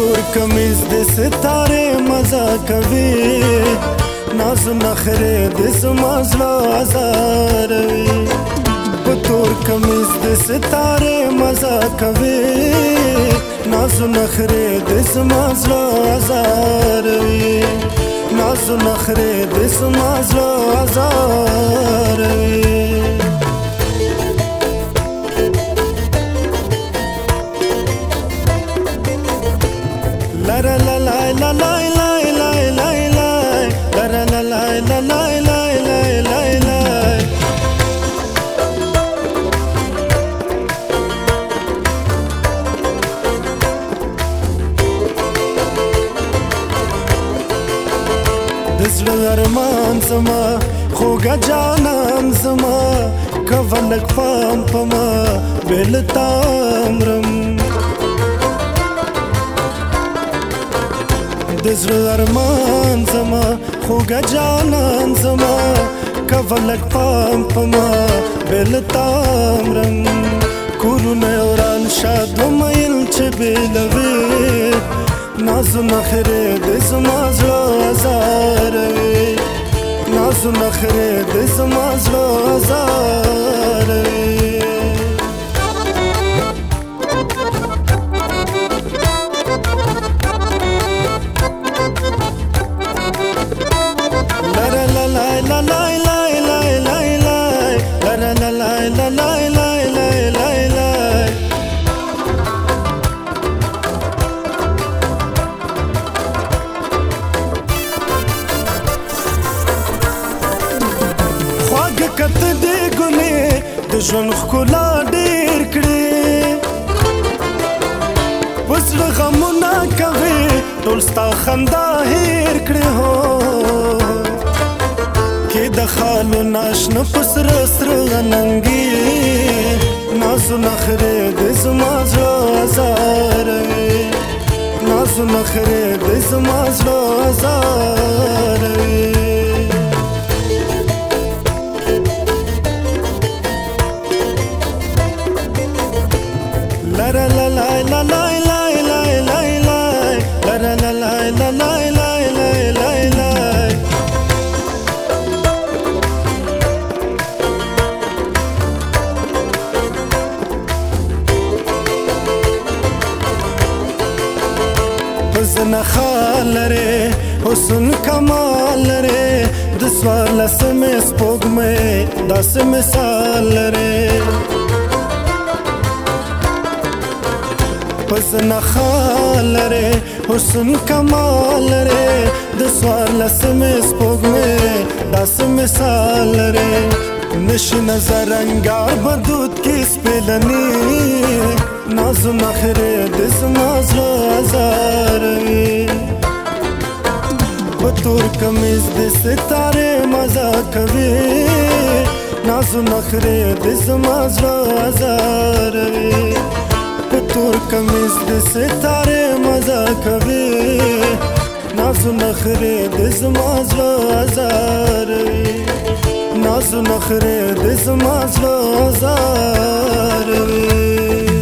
تور کمیز د ستاره مزه کوي ناز نخره د زما زړه ازاروي په تور کمیز د ستاره مزه کوي ناز نخره د زما زړه ازاروي ناز نخره د زما زړه ازاروي La la la la la la la la la la la la la la la la la la la دزړه ارمان زما خوږه جانان زما کولک پام پما بل تامرم دزړه ارمان زما خوږه جانان زما کولک پام پما بل تامرم کورونه وران شاد میل چې بلوي ناز نخره د زما زړه ازاروي ناز نخره د زما زړه ازاروي کته دې ګلې د ژوند ښکلا ډېر کړې په زړه غمونه کوې ټول ستا خندا هېر کړې هو کې د خالو ناشنه په سره سره غننګي نازو نخرې د زما زړه ازاروي نازو نخرې د زما زړه ازاروي La la la la la la la la la la la la la la la la la la حسن خال لري حسن کمال لري د سوار لسمه سپوږمۍ داسې مثال لري حسن خال لري حسن کمال لري د سوار لسمه سپوږمۍ داسې مثال لري نشي نظر انګار بدود کې سپلني نازو نخره د زما زړه ازاروي په تور کمیز د ستاره مزه کوي نازو نخره د زما زړه ازاروي په تور کمیز د ستاره مزه کوي نازو نخره د زما زړه ازاروي نازو نخره د زما زړه ازاروي